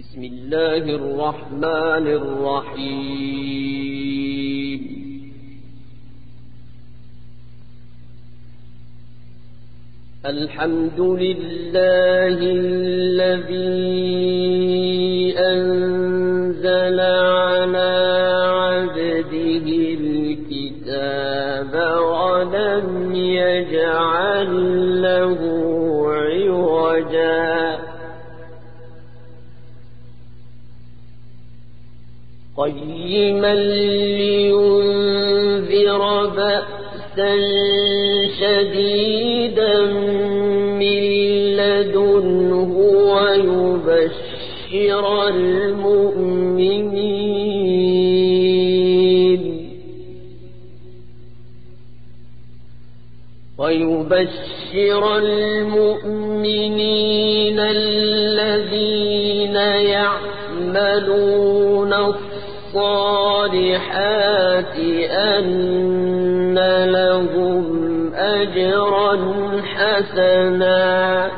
بسم الله الرحمن الرحيم. الحمد لله الذي أنزل على عبده الكتاب ولم يجعل له عوجا قيما لينذر بأسا شديدا من لدنه ويبشر المؤمنين الذين يعملون الصالحات أن لهم أجرا حسنا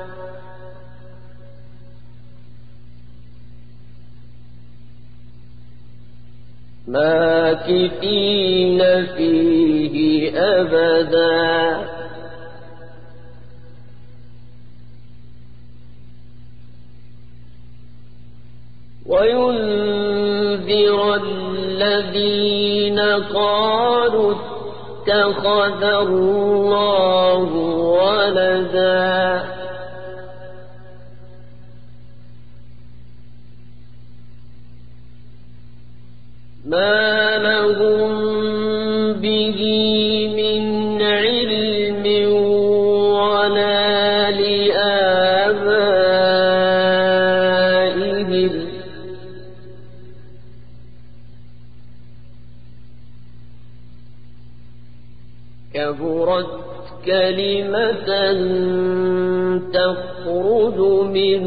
ماكثين فيه أبدا وينذر الذين قالوا اتخذ الله ولدا ما لهم به من علم ولا لآبائهم كبرت كلمة تخرج من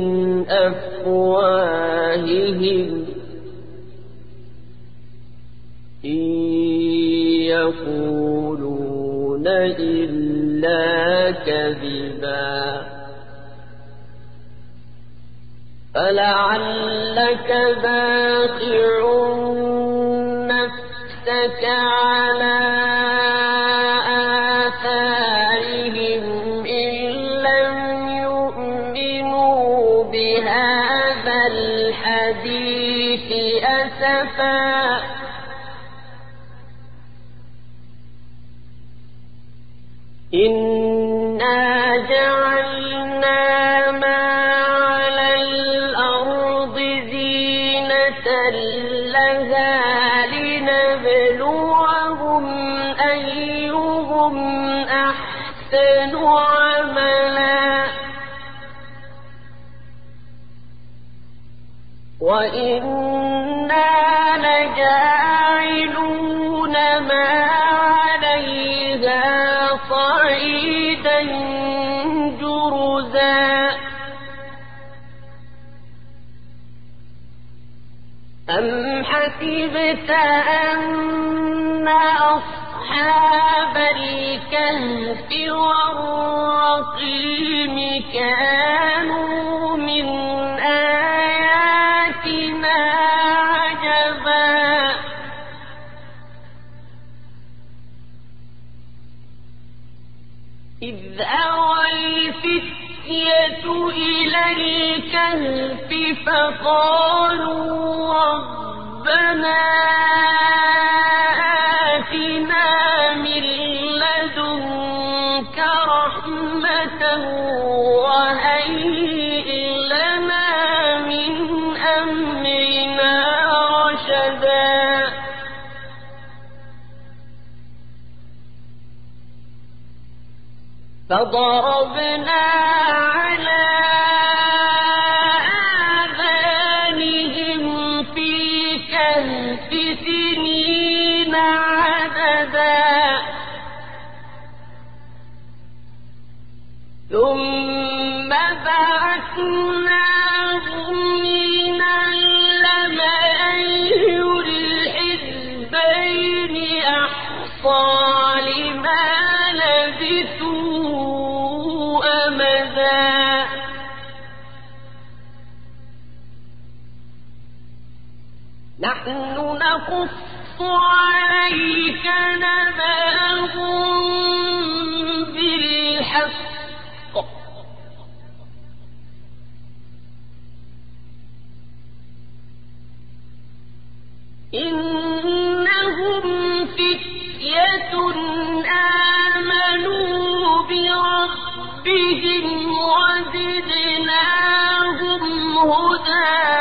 أفواههم إن يقولون إلا كذبا فلعلك باخع نفسك على آثارهم إن لم يؤمنوا بهذا الحديث أسفا إنا جعلنا ما على الأرض زينة لها لنبلوهم أيهم أحسن عملا وإنا لجاعلون ما عليها صعيدا جرزا أم حسبت أن أصحاب الكهف والرقيم كانوا من آياتنا عجبا إذ أوى الفتية إلى الكهف فقالوا ربنا آتنا من لدنك رحمة وهيئ لنا من أمرنا رشدا فضربنا على آذانهم في الكهف سنين عددا ثم بعثناهم لنعلم أي الحزبين أحصى لما لبثوا أمدا نحن نقص عليك نبأهم بالحق إنهم فتية آمنوا بربهم وزدناهم هدى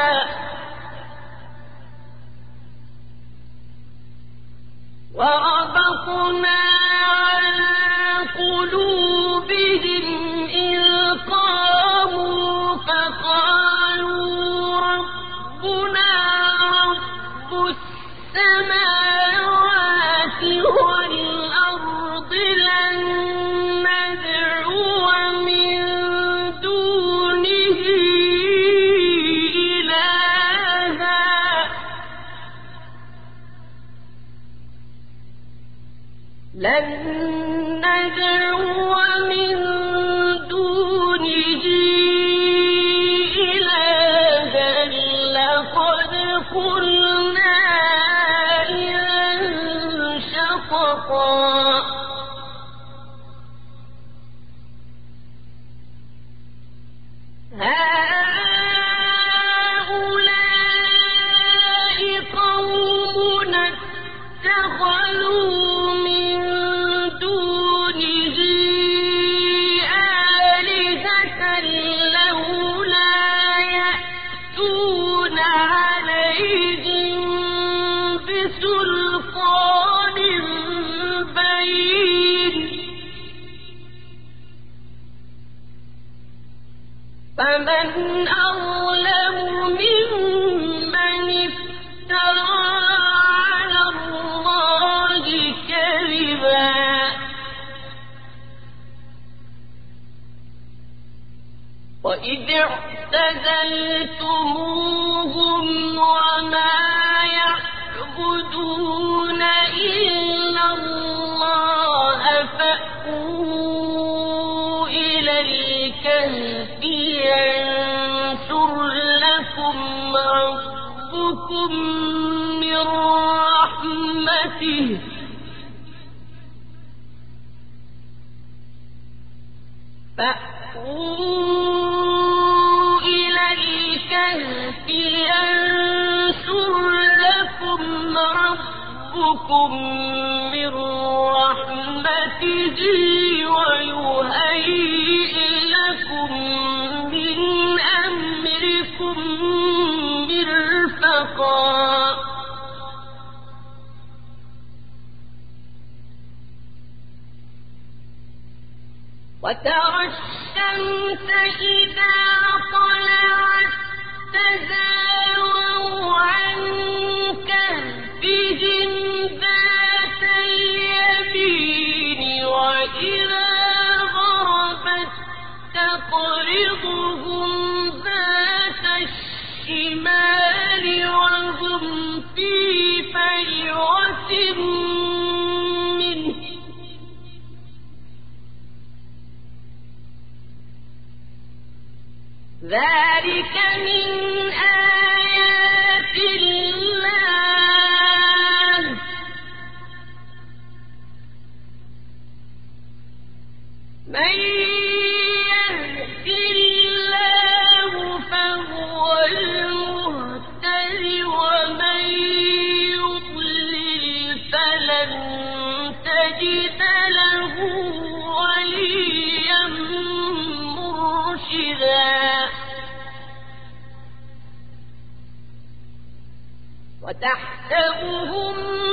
وربطنا على قلوبهم إذ قاموا فقالوا ربنا رب السماوات والأرض لن ندعو من دونه إلها لقد قلنا إذا شططا هؤلاء قومنا اتخذوا من دونه آلهة لولا يأتون عليهم بسلطان بين فمن أظلم ممن افترى على الله كذبا وإذ اعتزلتموهم وما يعبدون إلا الله فأووا إلى الكهف ينشر لكم ربكم من رحمته فأووا إلى الكهف ينشر لكم ربكم من رحمته ويهيئ لكم من أمركم مرفقا وترى الشمس إذا طلعت تزاور عن كهفهم ذات اليمين وإذا غربت تقرضهم ذات الشمال وهم في فجوة منه ذلك من آيات الله من يهد الله فهو المهتد ومن يضلل فلن تجد له وليا مرشدا وتحسبهم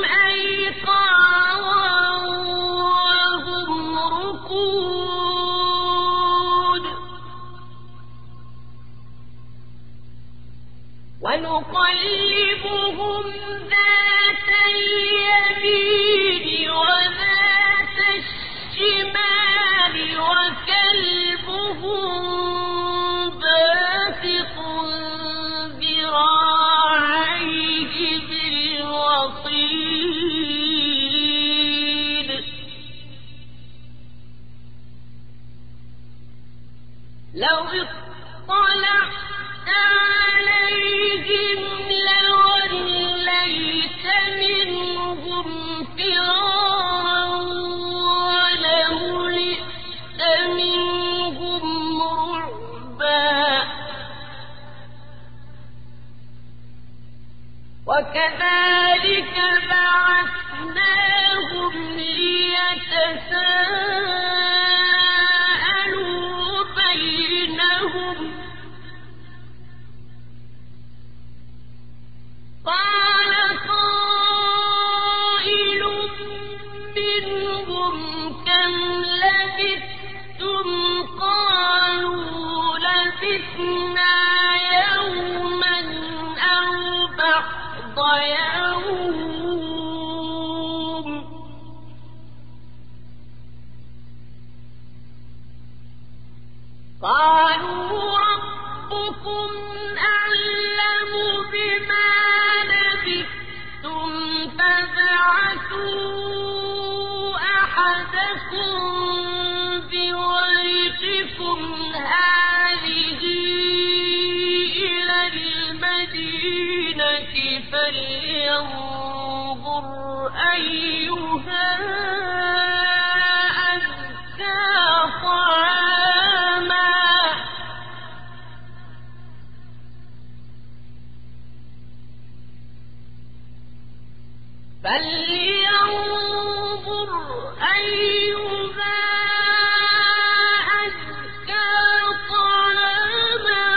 أيقاظا وهم رقود ونقلبهم ذات اليمين وذات الشمال وكلبهم باسط ذراعيه بالوصيد لو اطلعت عليهم لولوا وكذلك بعثناهم ليتساءلوا بينهم قال قائل منهم كم لبثتم قالوا لبثنا يوما أو بعض يوم قالوا ربكم أعلم بما لبثتم فابعثوا أحدكم بورقكم هذه إلى المدينة فلينظر أيها أزكى طعاما فلينظر أيها أزكى طعاما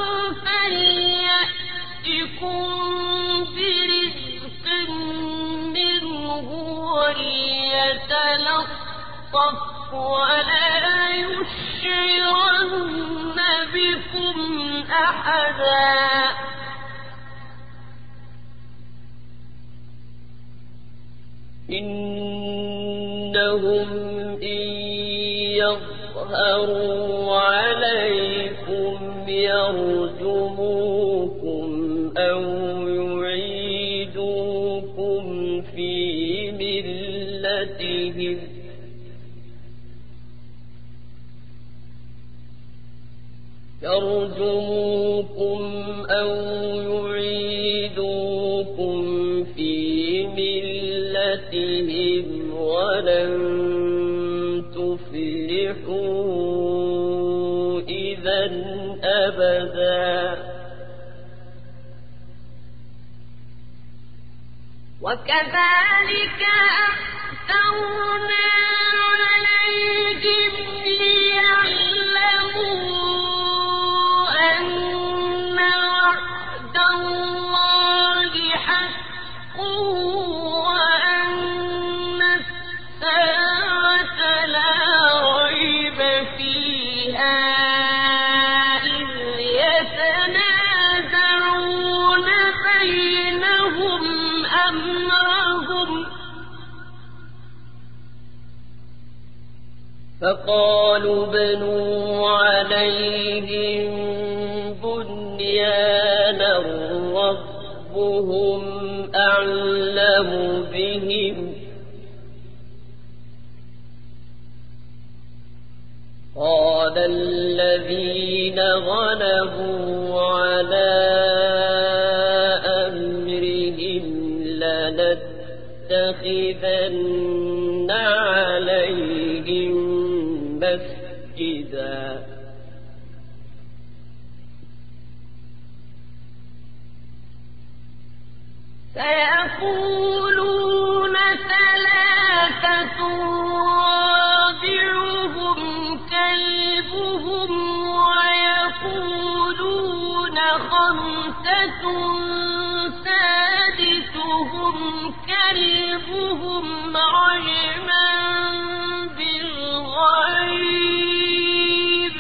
فليأتكم برزق منه وليتلطف ولا يشعرن بكم أحدا إنهم إن يظهروا عليكم يرجموكم أو يعيدوكم في ملتهم ولن تفلحوا إذا أبدا وكذلك أعثرنا عليهم ليعلموا أن وعد الله حق وأن الساعة لا ريب فيها إذ يتنازعون بينهم أمرهم فقالوا بنوا عليهم بنيانا ربهم أعلم بهم قال الذين غلبوا على أمرهم لنتخذن عليهم مسجدا سيقولون ثلاثة رابعهم كلبهم ويقولون خمسة سادسهم كلبهم رجما بالغيب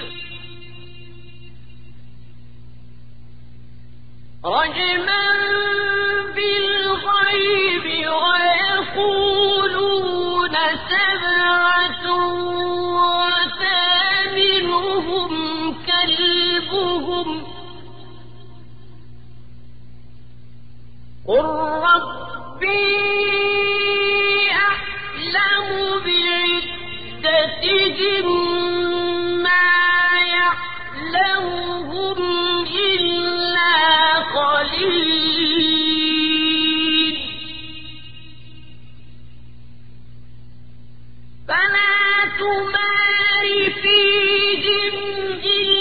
ويقولون سبعة وثامنهم كلبهم قل ربي أعلم بعدتهم ما يعلمهم إلا قليل فلا تمار فيهم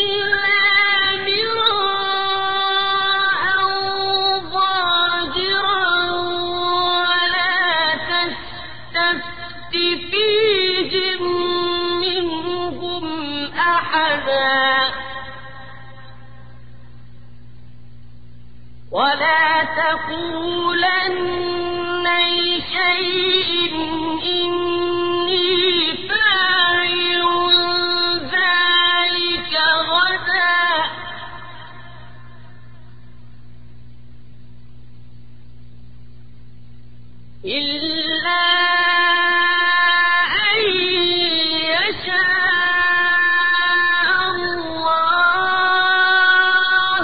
إلا مراء ظاهرا ولا تقولن لشيء إني فاعل ذلك غدا إلا أن يشاء الله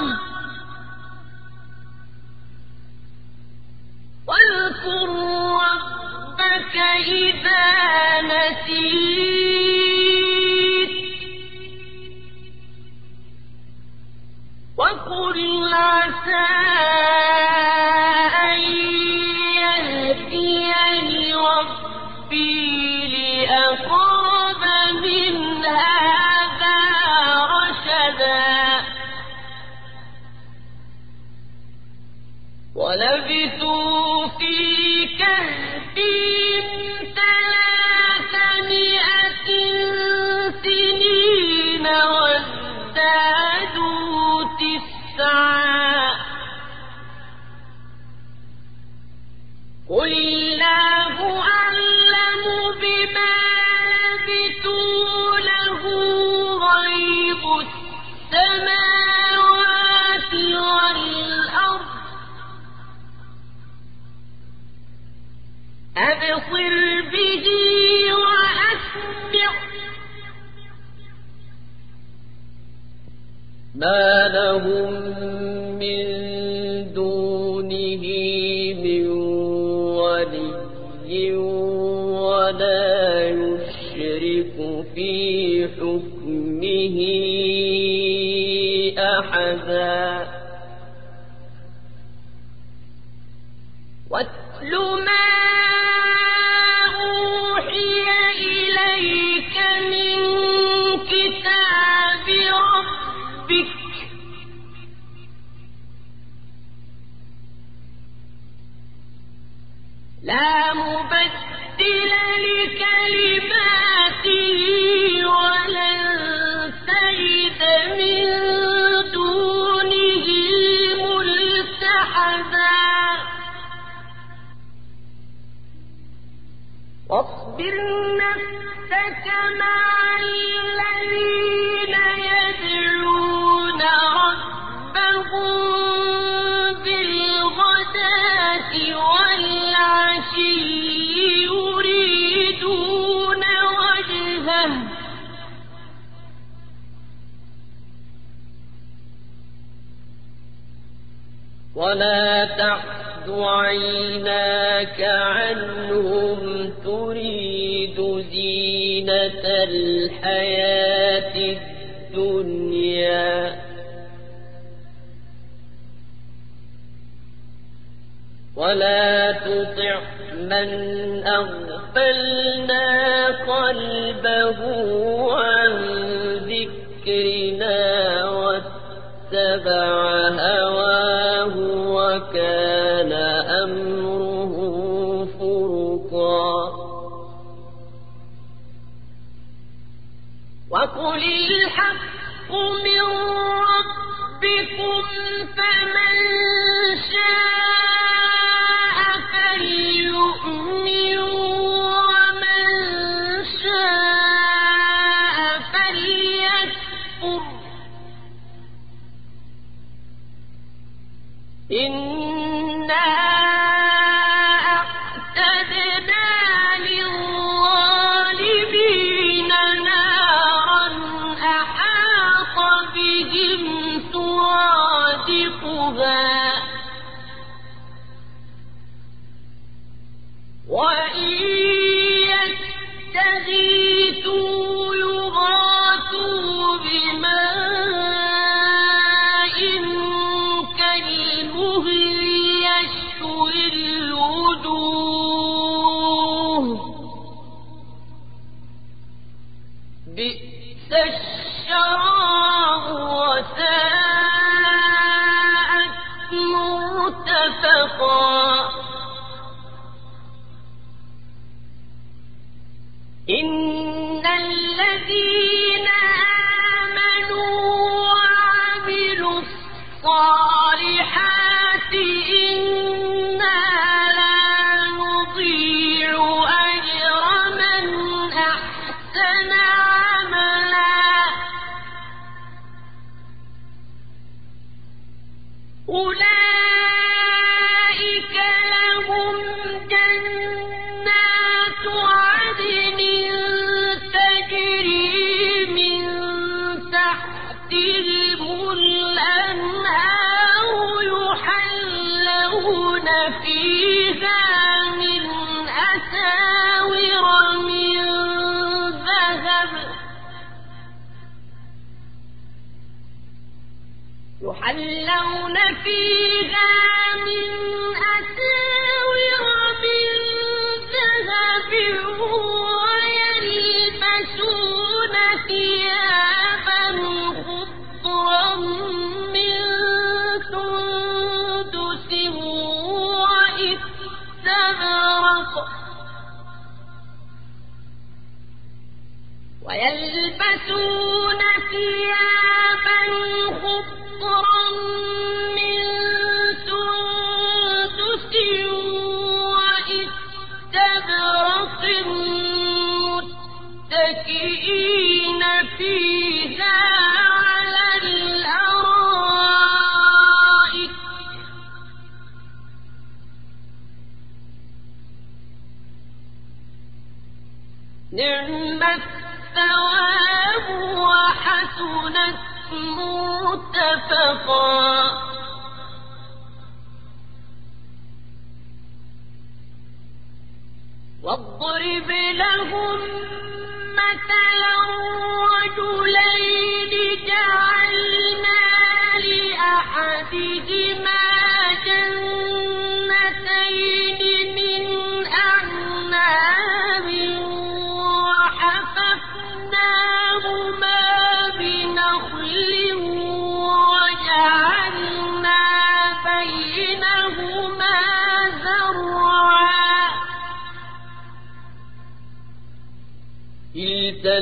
واذكر ربك إذا نسيت وقل عسى أن يهديني ربي لأقرب من هذا رشدا ولبثوا في كهفهم 300 سنين وازدادوا 9 قل الله أعلم بما لبثوا له غيب السماوات والأرض أبصر به وأسمع ما لهم من دونه من ولي ولا يشرك في حكمه أحدا واتل ما أوحي إليك من كتاب ربك لا مبدل لكلماته ولن تجد من دونه ملتحدا واصبر نفسك مع الذين يدعون ربهم بالغداة والعشي يريدون وجهه ولا تعد عيناك عنهم تريد زينة الحياة الدنيا ولا تطع من أغفلنا قلبه عن ذكرنا واتبع هواه وكان أمره فرطا وقل الحق من ربكم فمن شاء فليؤمن ومن شاء فليكفر إنا أعتدنا للظالمين نارا أحاط بهم سرادقها وإن يستغيثوا يغاثوا بماء كالمهل يشوي الوجوه بئس الشراب وساءت مرتفقا إن الذين آمنوا وعملوا الصالحات فيها من أساور من ذهب ويلبسون ثيابا خضرا من سندس واستبرق متكئين فيها على الأرائك نعم الثواب وحسنت مرتفقا واضرب لهم مثلا رجلين جعلنا لأحدهما جنتين من أعناب وحففناهما بنخل وجعلنا بينهما زرعا كلتا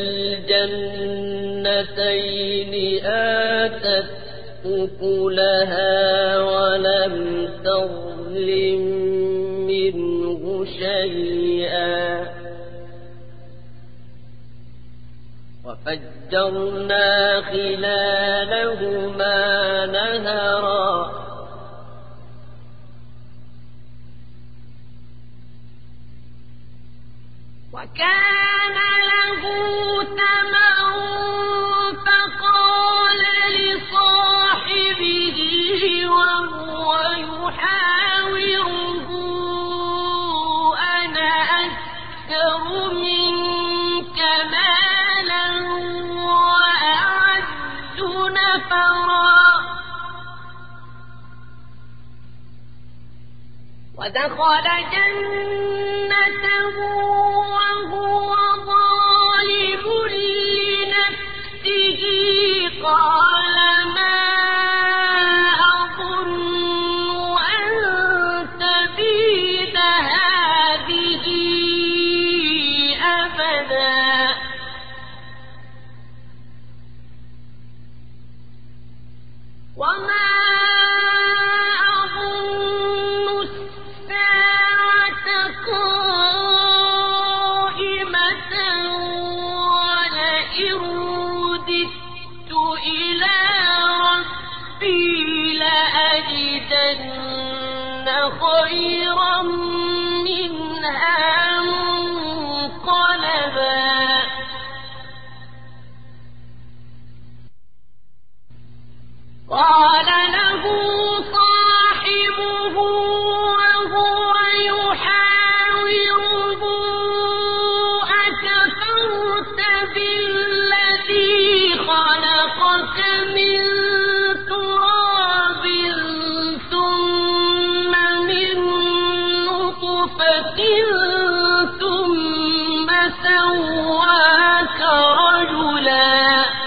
الجنتين آتت أكلها ولم تظلم منه شيئا وفجرنا خلالهما نهرا وكان له ثمر فقال لصاحبه وهو يحاوره أنا أكثر منك مالا وأعز نفرا ودخل جنته وهو ظالم لنفسه قال ما أظن أن تبيد هذه أبدا وما خيرا منها منقلبا قال له صاحبه وهو يحاوره أكفرت بالذي خلقك من تراب ثم سواك رجلا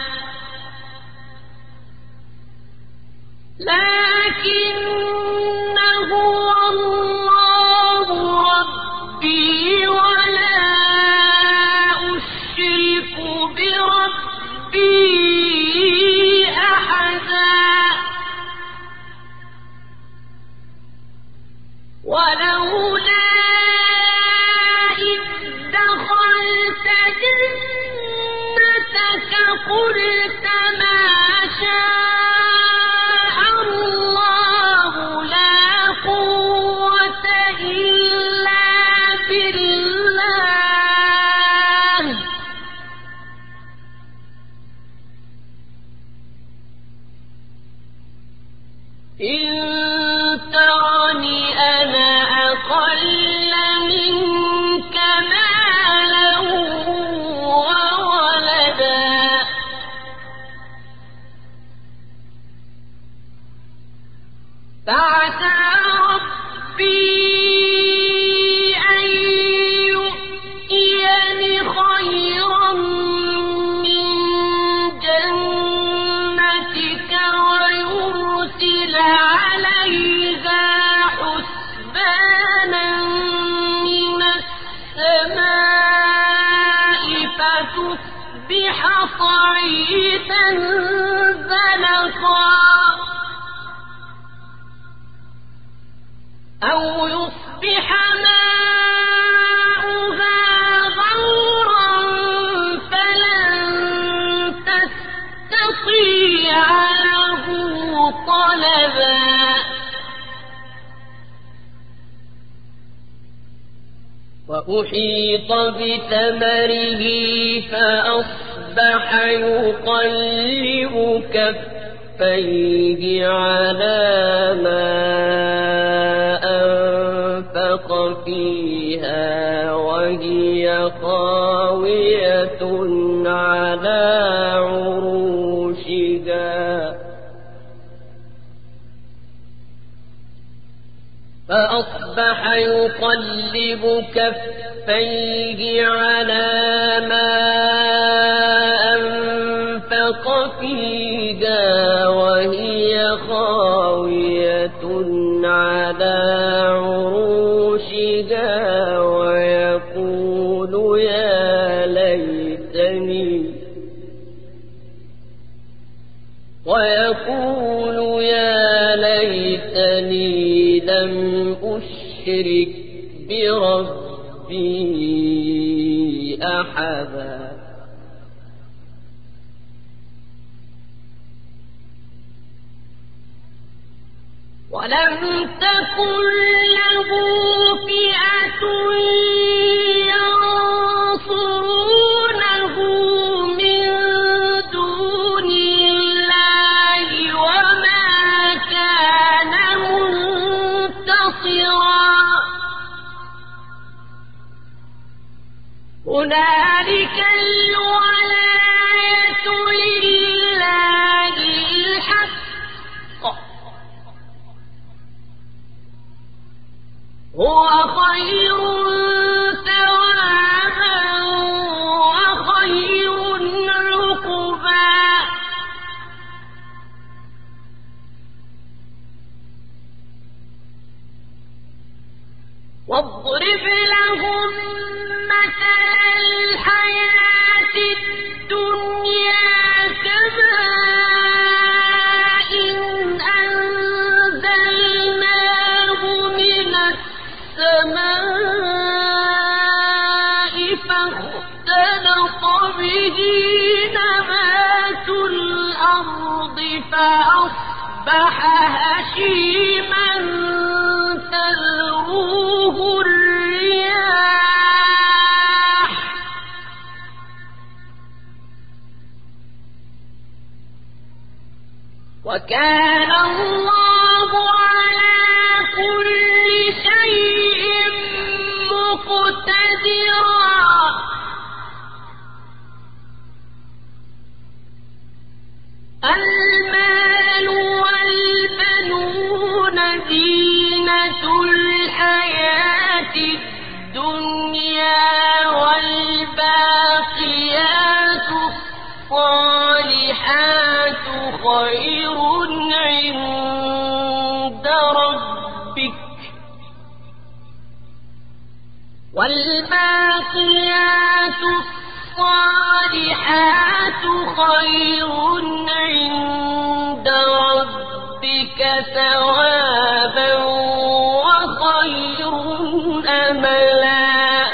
لكن هو الله ربي ولا أشرك بربي أحدا ولولا جنتك قلت ما شاء الله لا قوة إلا بالله إن ترني أنا أقل فعسى ربي أن يؤتيني خيرا من جنتك ويرسل عليها حسبانا من السماء فتصبح صعيدا زلقا أو يصبح ماؤها غورا فلن تستطيع له طلبا وأحيط بثمره فأصبح يقلب كفيه على ما أنفق فيها وهي خاوية على عروشها فأصبح يقلب كفيه على ما أنفق فيها وهي خاوية على عروشها ويقول يا ليتني لم أشرك بربي أحدا ولم تكن له فئة ينصرونه من دون الله وما كان منتصرا هنالك الولاية لله الحق هو خير ثوابا وخير عقبا واضرب لهم مثل الحياة الدنيا كماء أنزلناه من السماء فاختلط به نبات الأرض فأصبح هشيما تذروه الرياح وكان الله على كل شيء مقتدرا المال والبنون زينة الحياة الدنيا والباقيات الصالحات خير عند ربك والباقيات الصالحات خير عند ربك ثوابا وخير أملا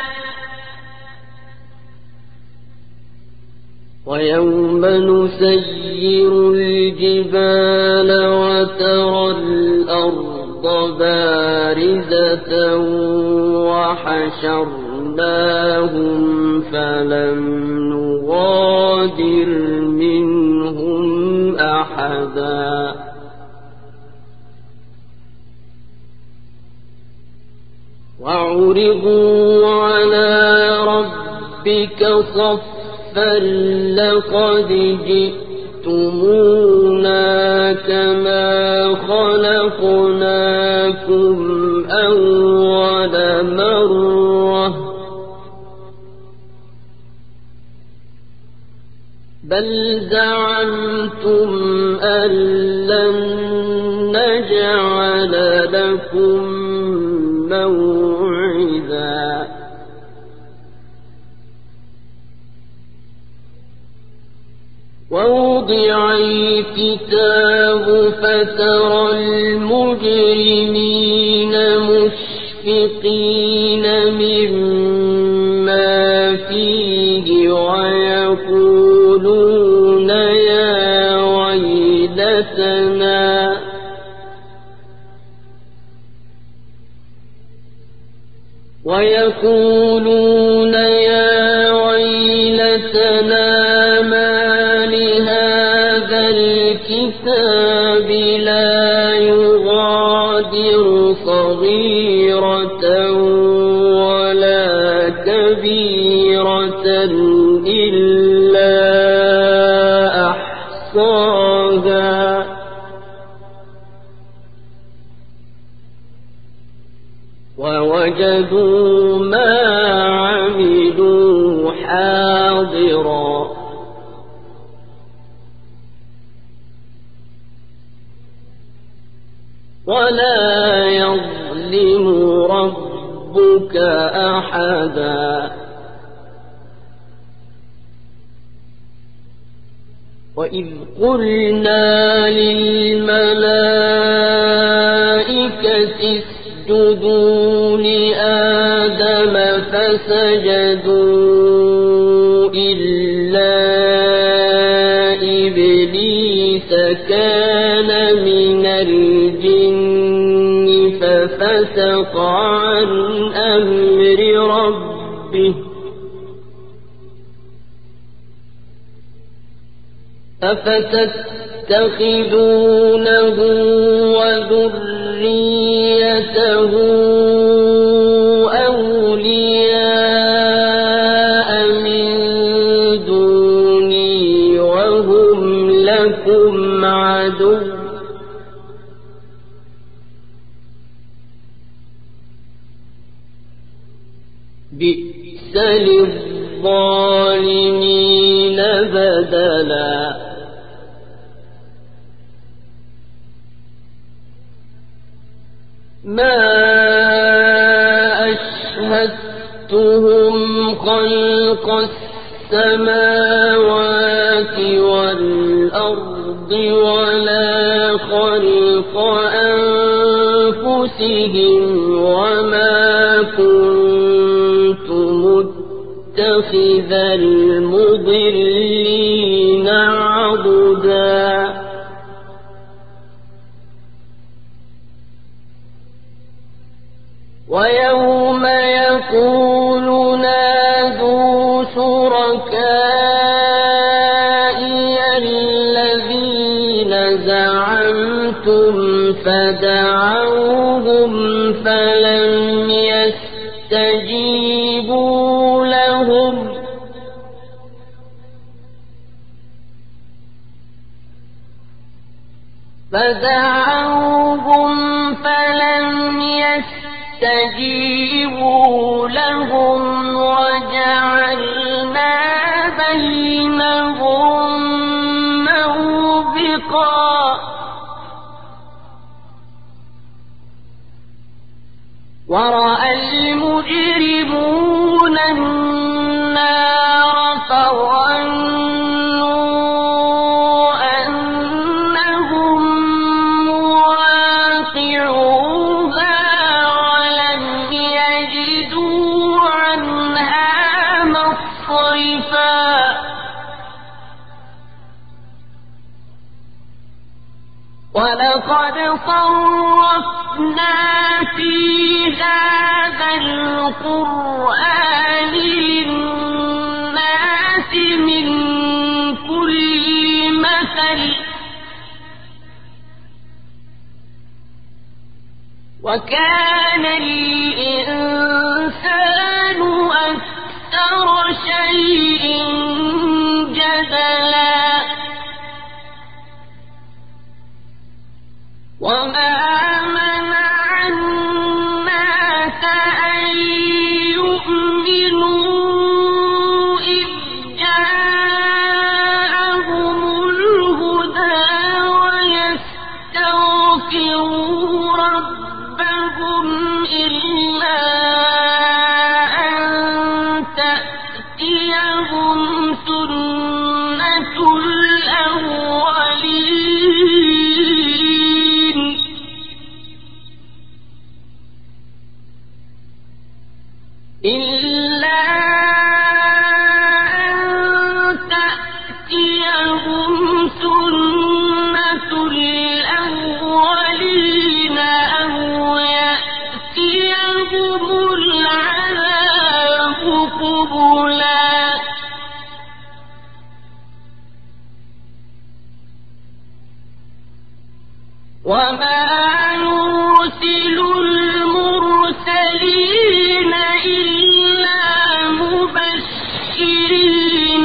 ويوم نسير الجبال وترى الأرض بارزة وحشرناهم فلم نغادر منهم أحدا وعرضوا على ربك صفا لقد جئتمونا كما خلقنا خلقناكم أول مرة بل زعمتم أن لن نجعل لكم موعدا ووضع الكتاب فترى المجرمين مشفقين مما فيه ويقولون يا ويلتنا ما لهذا الكتاب لا يغادر صغيرة ولا كبيرة إلا أحصاها ووجدوا ما عملوا حاضرا ولا يظلم ربك أحدا وإذ قلنا للملائكة اسجدوا لآدم فسجدوا إلا إبليس كان من الجن ففسق عن أمر ربه أفتتخذونه وذريته أولياء من دوني وهم لكم عدو بئس للظالمين بدلا ما أشهدتهم خلق السماوات والأرض ولا خلق أنفسهم وما كنت متخذ المضلين عضدا ويوم يقول نادوا شركائي الذين زعمتم فدعوهم فلم يستجيبوا لهم وجعلنا بينهم موبقا ورأى المجرمون النار فظنوا أنهم مواقعوها ولم يجدوا عنها مصرفا ولقد صرفنا في هذا القرآن للناس من كل مثل وكان الإنسان أكثر شيء جدلا وما إلا أن تأتيهم سنة الأولين أو يأتيهم العذاب قبلا وما نرسل المرسلين إلا مبشرين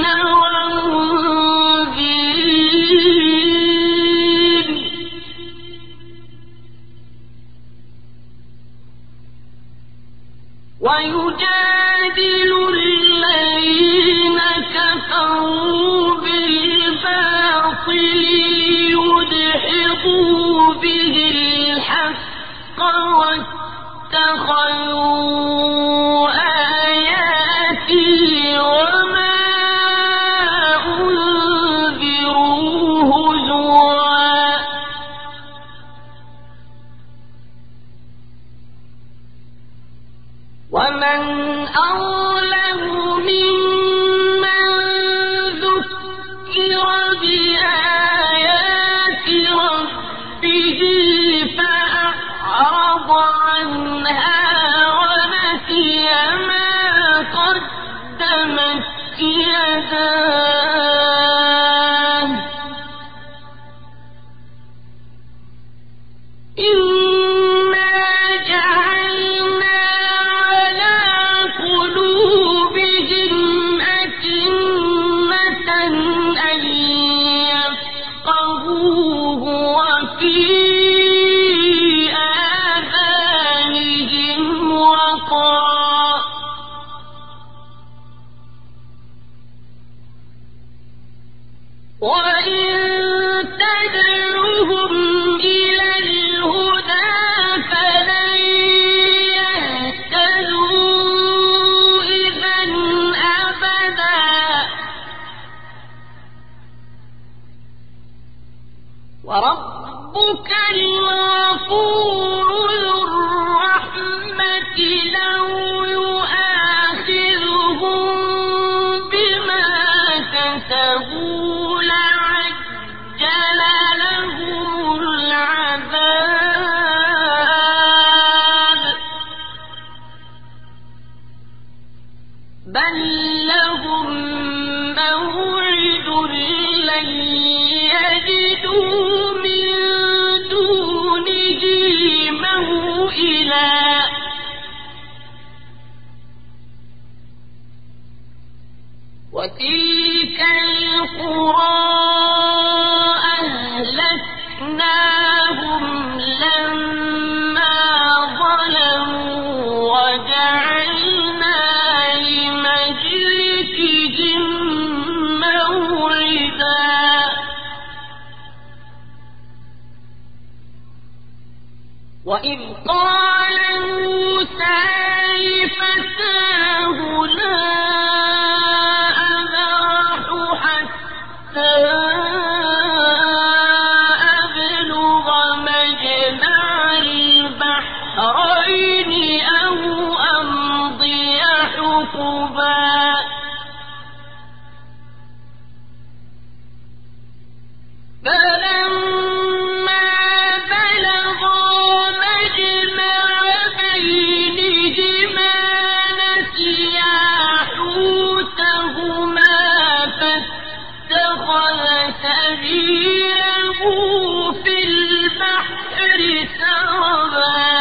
ومنذرين ويجادل الذين كفروا بالباطل ليدحضوا به الحق واتخذوا آياتي وما أنذروا هزوا ومن أظلم ممن ذكر بآيات ربه فأعرض عنها ونسي ما قدمت يداه إنا جعلنا على قلوبهم أكنة أن يفقهوه وفي آذانهم وقرا وإن تدعوهم إلى الهدى فلن يهتدوا إذا أبدا وربك الغفور ذو الرحمة لو يؤاخذهم بما كسبوا لعجل لهم العذاب بل لهم موعد لن يجدوا من دونه موئلا وتلك القرى أهلكناهم لما ظلموا وجعلنا لمهلكهم موعدا وإذ قال موسى لفتاه لا أبرح حتى أبلغ مجمع البحرين أو أمضي حقبا فلما بلغا مجمع بينهما نسيا حوتهما فاتخذ سبيله في البحر سربا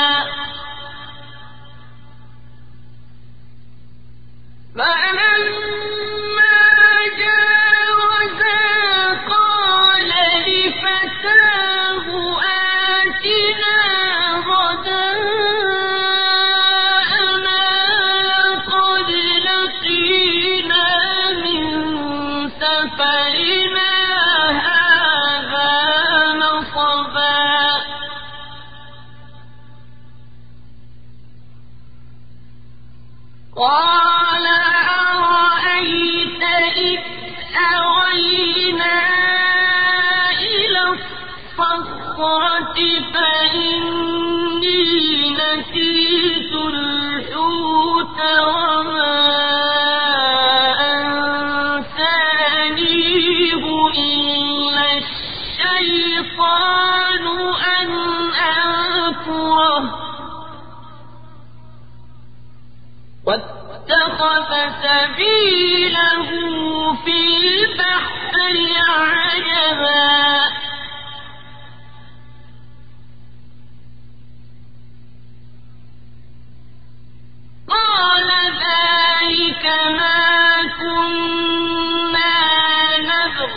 فلما جاوزا قال لفتاه آتنا غداءنا لقد لقينا من سفرنا هذا نصبا قال أرأيت إذ أوينا إلى الصخرة فإني نسيت الحوت واتخذ سبيله في البحر عجبا قال ذلك ما كنا نبغ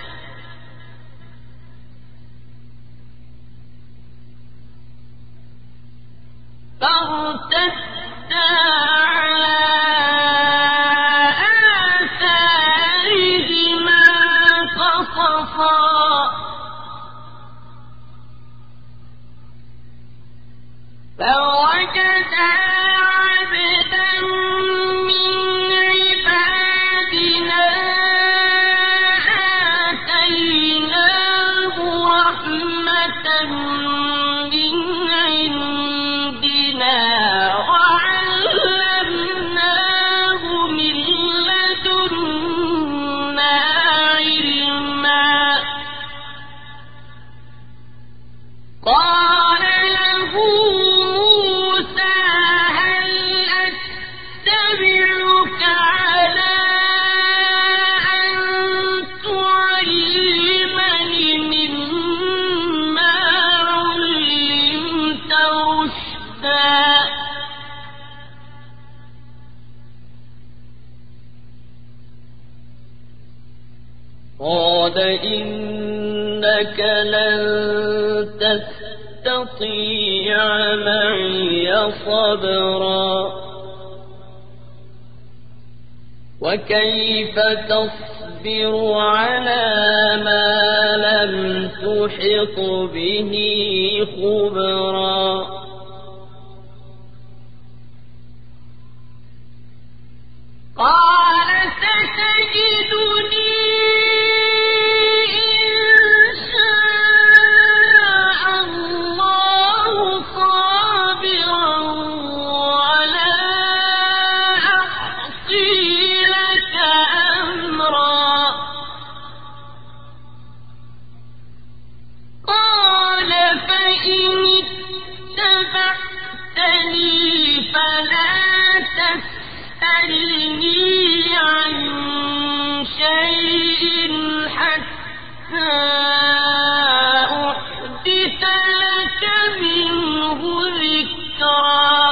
فارتدا على آثارهما قصصا فوجدا عبدا من عبادنا آتيناه رحمة من عندنا وعلمناه من لدنا علما قال له موسى هل أتبعك على أن تعلمني مما علمت رشدا قال إنك لن تستطيع معي صبرا وكيف تصبر على ما لم تحط به خبرا قال ستجدني فلا تسألني عن شيء حتى أحدث لك منه ذكرا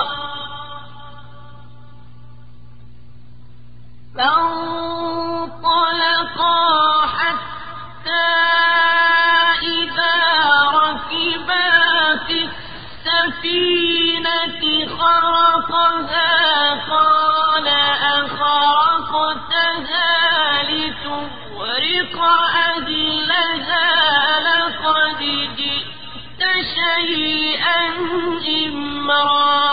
فانطلقا حتى إذا ركبا في السفينة خرقها قال أخرقتها لتغرق أهلها لقد جئت شيئا إمرا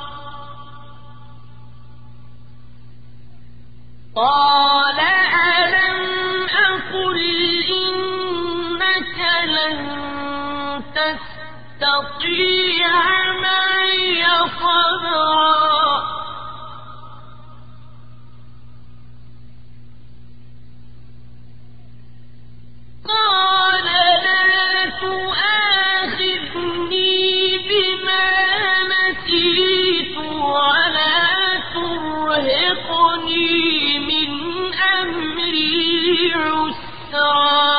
قال ألم أقل إنك لن تستطيع معي صبرا قال لا تؤاخذني بما نسيت ولا ترهقني من أمري عسرا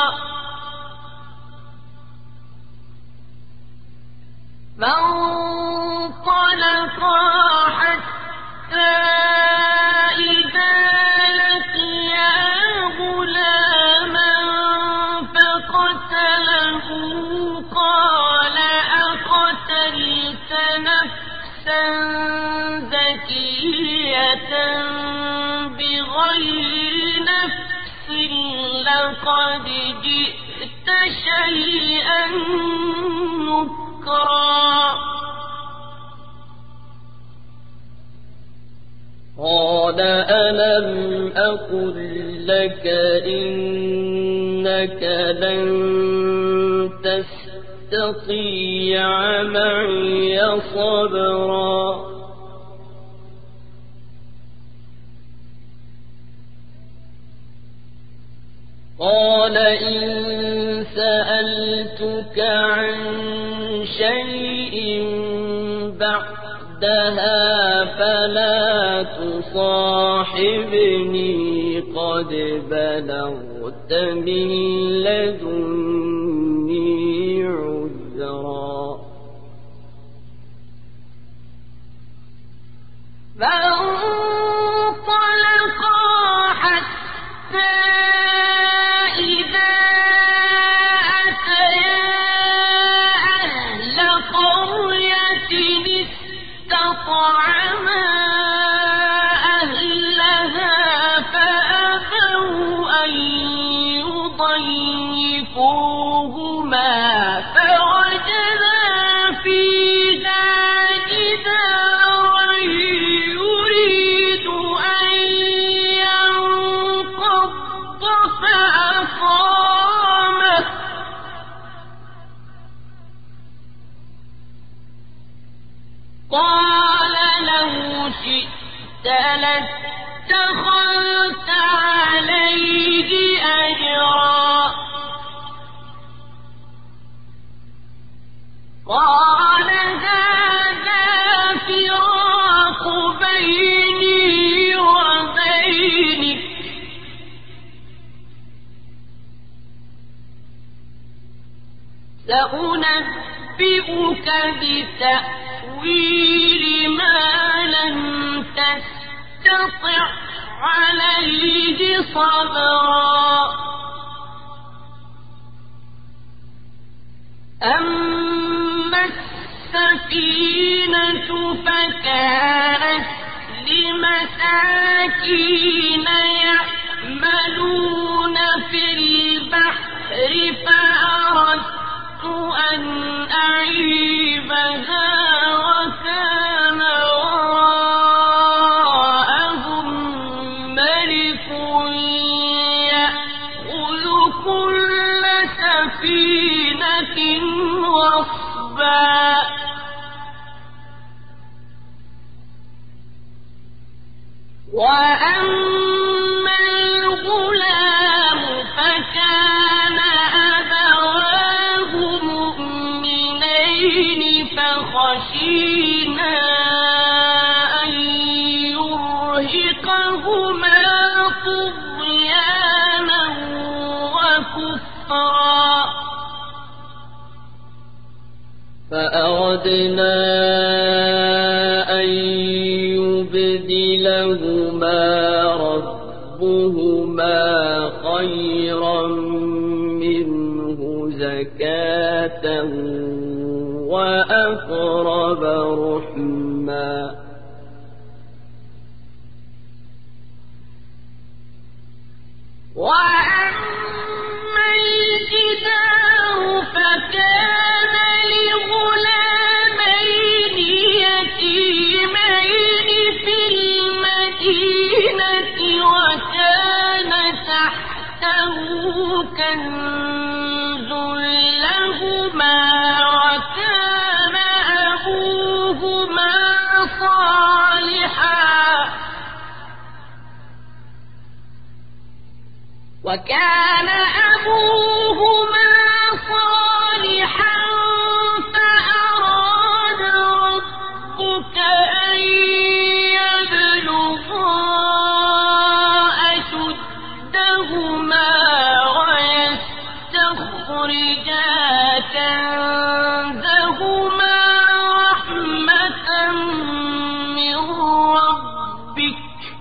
فانطلقا حتى إذا لقيا غلاما فقتله قال أقتلت نفسا زكية بغير نفس لقد جئت شيئا نكرا قال ألم أقل لك إنك لن تستطيع معي صبرا قال إن سألتك عن شيء بعد بعدها فلا تصاحبني قد بلغت من لدني عذرا فانطلقا حتى إذا أتيا أهل قرية استطعما أهلها فأبوا أن يضيفوهما فوجدا فيها جدارا يريد أن ينقض فأقامه قال لو شئت لاتخذت عليه أجرا قال هذا فراق بيني وبينك سأنبئك بتأويل ما لم تستطع عليه صبرا أما السفينة فكانت لمساكين يعملون في البحر فأردت أن أعيبها وكان وراءهم ملك يأخذ كل سفينة غصبا وأما الغلام فكان أبواه مؤمنين فخشينا أن يرهقهما طغيانا وكفرا فأردنا أن يبدلهما ربهما خيرا منه زكاة وأقرب رحما وأما الجدار فكان لغلامين يتيمين في المدينة وكان تحته كنز لهما وكان أبوهما صالحا فأراد ربك أن يبلغا أشدهما ويستخرجا كنزهما رحمة من ربك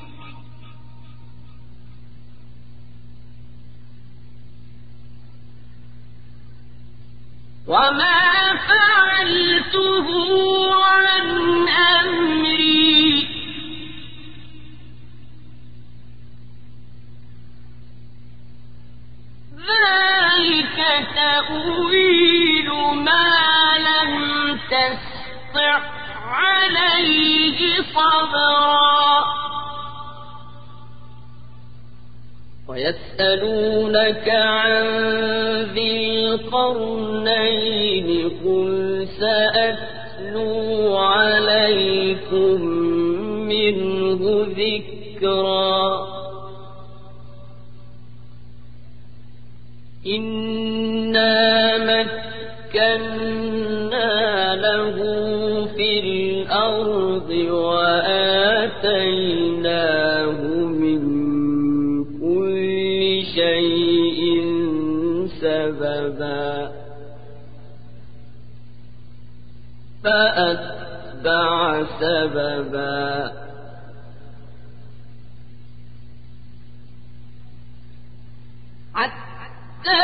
وما فعلته عن أمري ذلك تأويل ما لم تستطع عليه صبرا ويسألونك عن ذي القرنين قل سأتلو عليكم منه ذكرا إنا مكنا له في الأرض الأرض وآتيناه من كل شيء سببا فأتبع سببا حتى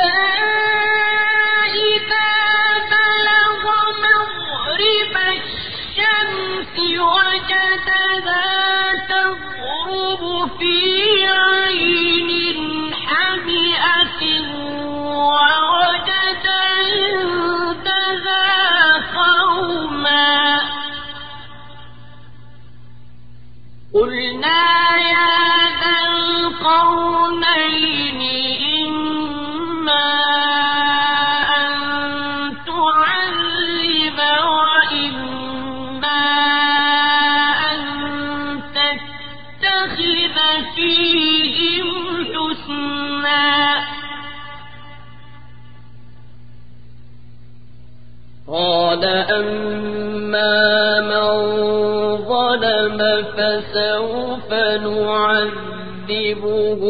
إذا بلغ مغرب الشمس وجدها تغرب في عين حمئة ووجد عندها قوما قلنا يا ذا القرنين إما أن تعذب وإما أن تتخذ فيهم حسنا قال أما من ظلم فسوف نعذبه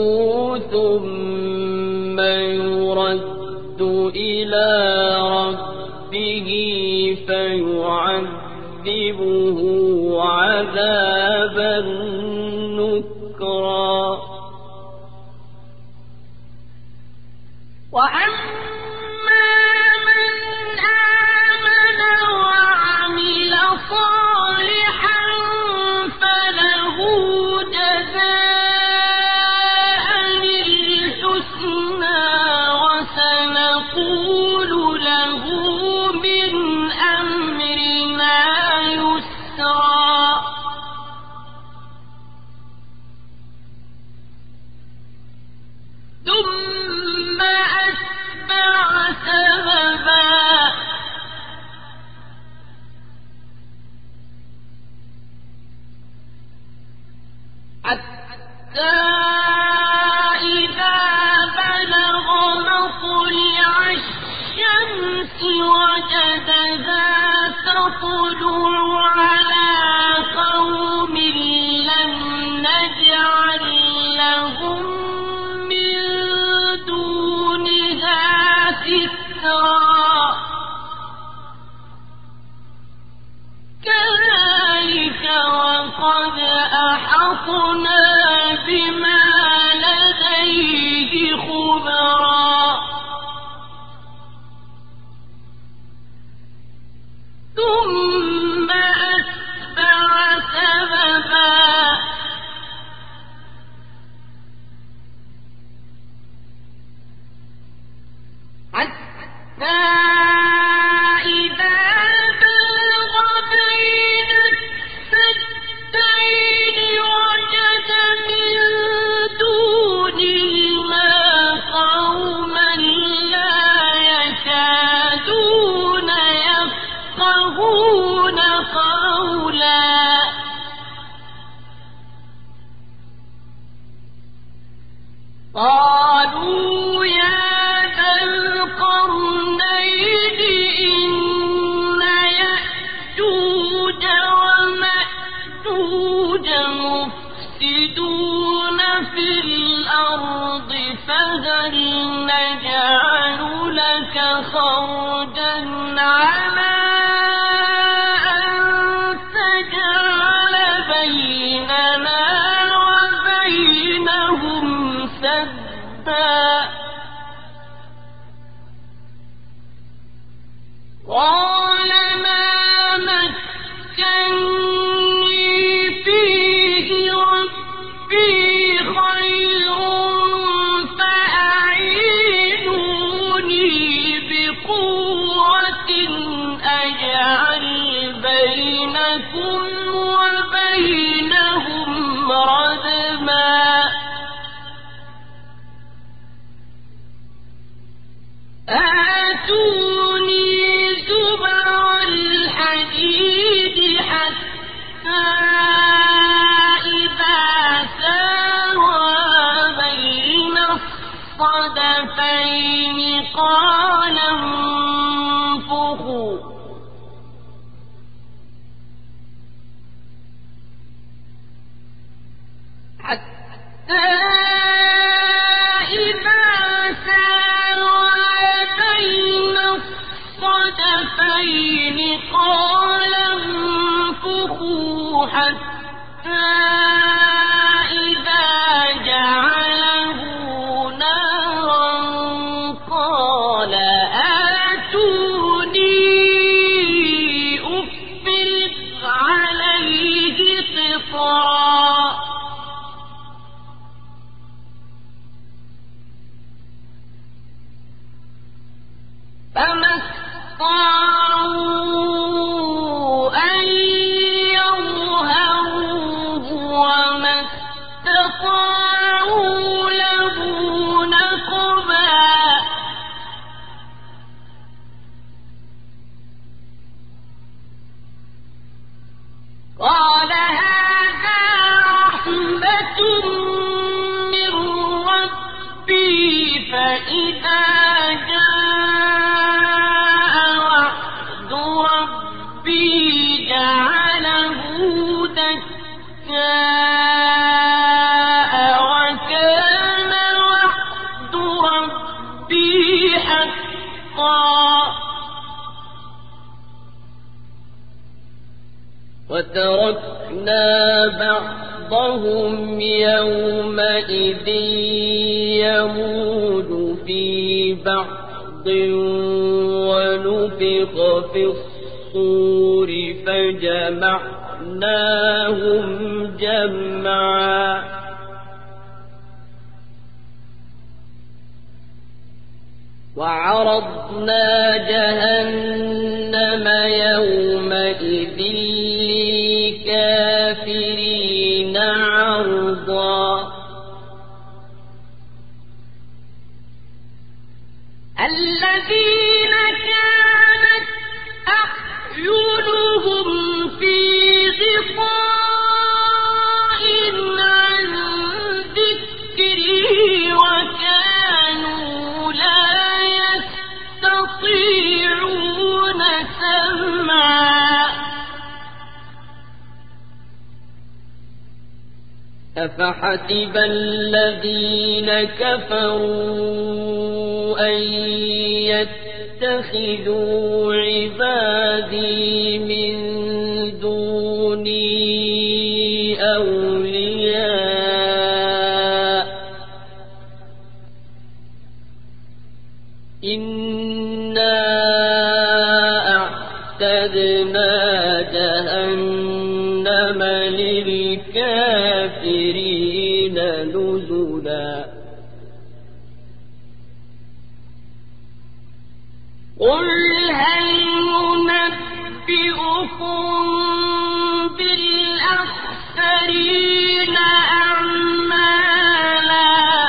ثم يرد إلى ربه فيعذبه عذابا نكرا وأما من آمن وعمل صالحا فله جزاء الحسنى وسنقول له من أمرنا يسرا ثم أتبع سببا حتى إذا بلغ مطلع الشمس وجدها تطلع على قوم لم نجعل لهم من دونها سترا كذلك وقد أحطنا بما لديه خبرا ثم أتبع سببا حتى إذا بلغ بين السدين وجد من دونهما قوما لا يكادون يفقهون قولا قالوا يا ذا القرنين إن يأجوج ومأجوج مفسدون في الأرض فهل نجعل لك خرجا على أن تجعل بيننا وبينهم سدا قال ما مكني فيه ربي خير فأعينوني بقوة أجعل بينكم وبينهم ردما آتوني زبر الحديد حتى إذا ساوى بين الصدفين قال انفخوا حتى إذا ساوى بين الصدفين قال انفخوا حتى إذا جعله نارا قال آتوني أفرغ عليه قطرا فما استطاعوا أن يظهروه وما استطاعوا له نقبا قال هذا رحمة من ربي فإذا جاء وعد ربي جعله دكاء وكان وعد ربي حقا وتركنا بعضهم يومئذ يموج في بعض ونفخ في الصور فجمعناهم جمعا وعرضنا جهنم يومئذ للكافرين عرضا الذين كانت أعينهم في غطاء عن ذكري وكانوا لا يستطيعون سمعا أفحسب الذين كفروا أن يتخذوا عبادي من دوني أولياء إنا أعتدنا جهنم للكافرين نزلا قل هل ننبئكم بالأخسرين أعمالا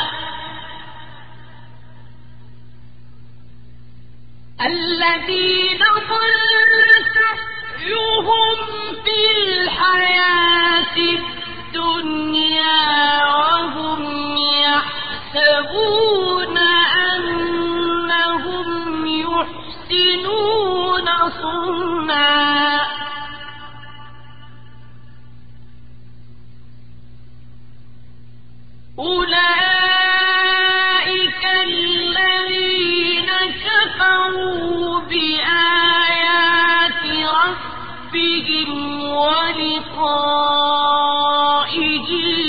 الذين ضل سعيهم في الحياة الدنيا وهم يحسبون أنهم يحسنون صنعا أولئك الذين كفروا بآيات ربهم ولقائه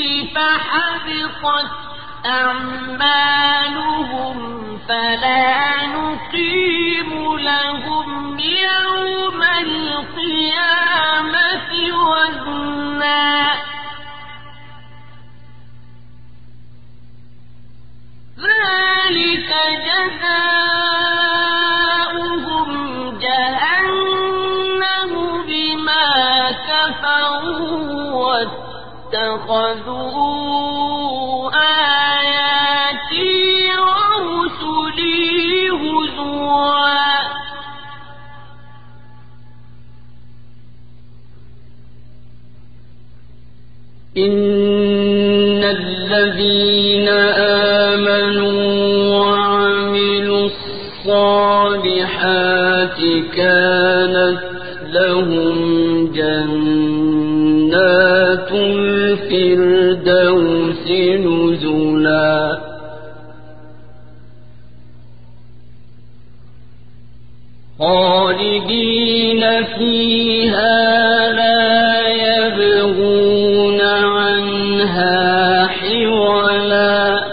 فحبطت أعمالهم فلا نقيم لهم يوم القيامة وزنا ذلك جزاؤهم جهنم بما كفروا واتخذوا آياتي ورسلي هزوا إن الذين آمنوا وعملوا الصالحات كانت لهم جنات الفردوس نزلا خالدين فيها لا يبغون عنها حولا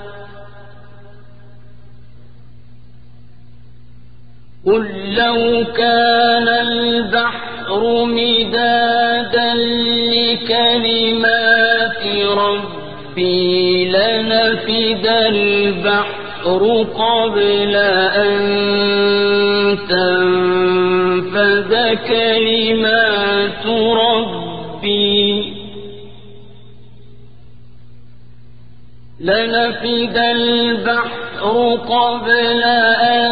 قل لو كان البحر مدادا لكلمات ربي لنفد البحر قبل أن تنفذ كلمات ربي لنفد البحر قبل أن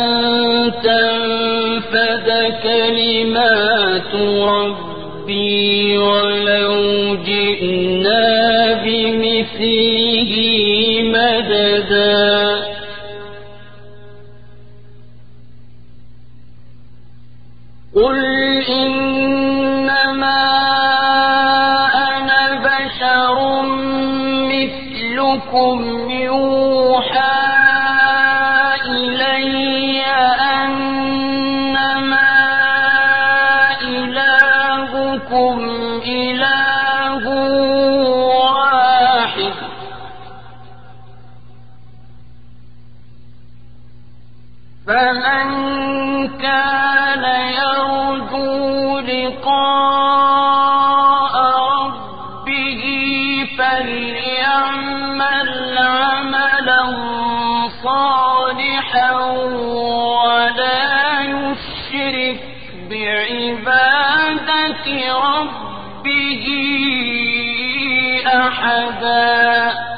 تنفذ كلمات ربي ولو جئنا بمثله مددا قل إنما أنا بشر مثلكم يوحى إلي أنما إلهكم إله واحد فمن كان يرجو لقاء ربه فليعمل عملا صالحا ولا يشرك بعبادة ربه أحدا